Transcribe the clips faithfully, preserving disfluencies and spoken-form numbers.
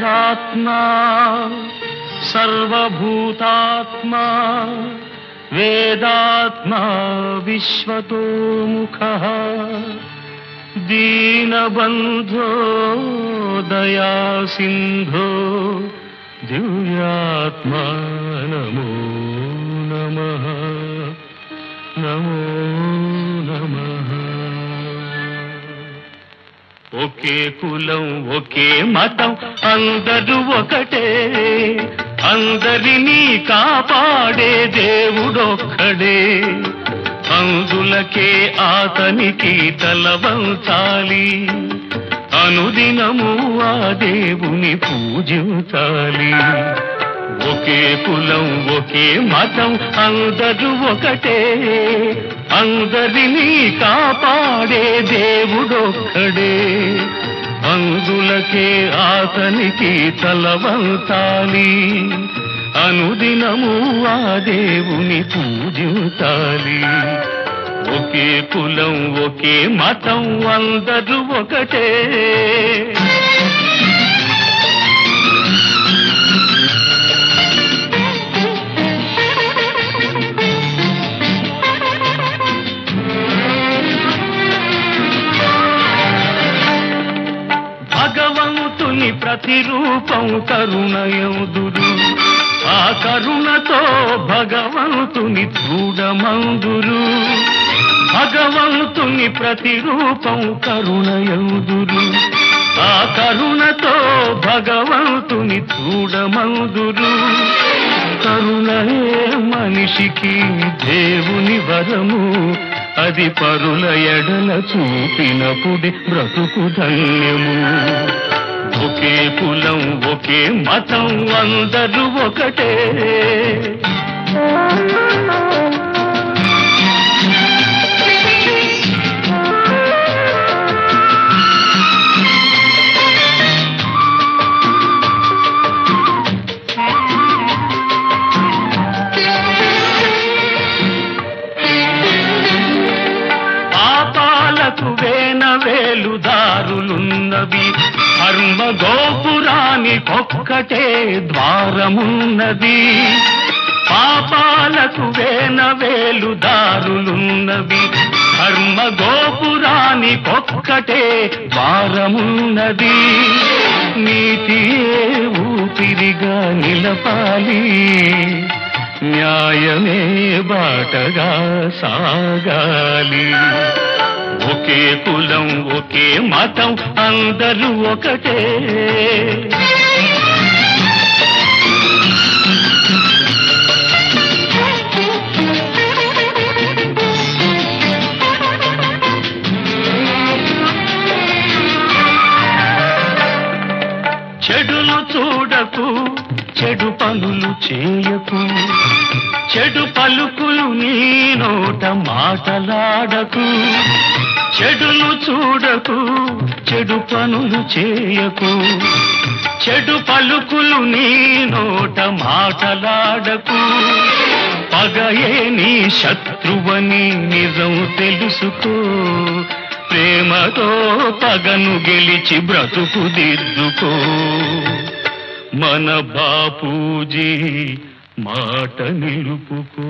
అంతరాత్మా సర్వభూతాత్మా వేదాత్మా విశ్వతోముఖః దీనబంధో దయాసింధో దివ్యాత్మా నమో నమః నమో నమః. ఒకే కులం ఒకే మతం అందరూ ఒకటే, అందరినీ కాపాడే దేవుడొక్కడే. అందులకే ఆతనికి తల వంచాలి, అనుదినము ఆ దేవుని పూజించాలి. ఒకే కులం ఒకే మతం అందరూ ఒకటే, అందరినీ కాపాడే దేవుడొక్కడే. అందులకే ఆతనికి తల వంచాలి, అనుదినము ఆ దేవుని పూజించాలి. ఒకే కులం ఒకే మతం అందరూ ఒకటే. భగవంతుని ప్రతిరూపం కరుణయందురు, ఆ కరుణతో భగవంతుని చూడమందురు. భగవంతుని ప్రతిరూపం కరుణయందురు, ఆ కరుణతో భగవంతుని చూడమందురు. కరుణయే మనిషికి దేవుని వరము, అది పరుల ఎడల చూపినప్పుడే బ్రతుకు ధన్యము. ఒకే కులం ఒకే మతం అందరూ ఒకటే. పాపాలకు వేన వేలుదారులున్నవి, ధర్మ గోపురానికొక్కటే ద్వారమున్నది. పాపాలకు వేన వేలుదారులున్నవి, ధర్మ గోపురానికొక్కటే ద్వారమున్నది. నీతియే ఊపిరిగా నిలపాలి, న్యాయమే బాటగా సాగాలి. ఒకే కులం ఒకే మతం అందరూ ఒకటే. చెడును చూడకు, చెడు పనులు చేయకు, చెడు పలుకులు నీ నోట మాటలాడకు. చెడును చూడకు, చెడు పనులు చేయకు, చెడు పలుకులు నీ నోట మాటలాడకు. పగయే నీ శత్రువని నిజం తెలుసుకో, ప్రేమతో పగను గెలిచి బ్రతుకు దిద్దుకో. మన బాపూజీ మాట నిలుపుకో.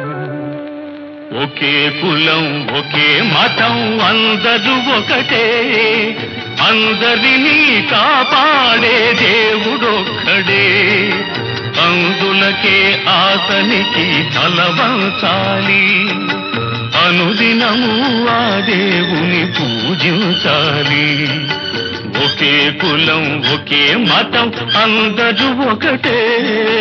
ఒకే కులం ఒకే మతం అందరూ ఒకటే, అందరినీ కాపాడే దేవుడొక్కడే. అందులకే ఆతనికి తల వంచాలి, అనుదినము ఆ దేవుని పూజించాలి. ఒకే కులం ఒకే మతం అందరూ ఒకటే.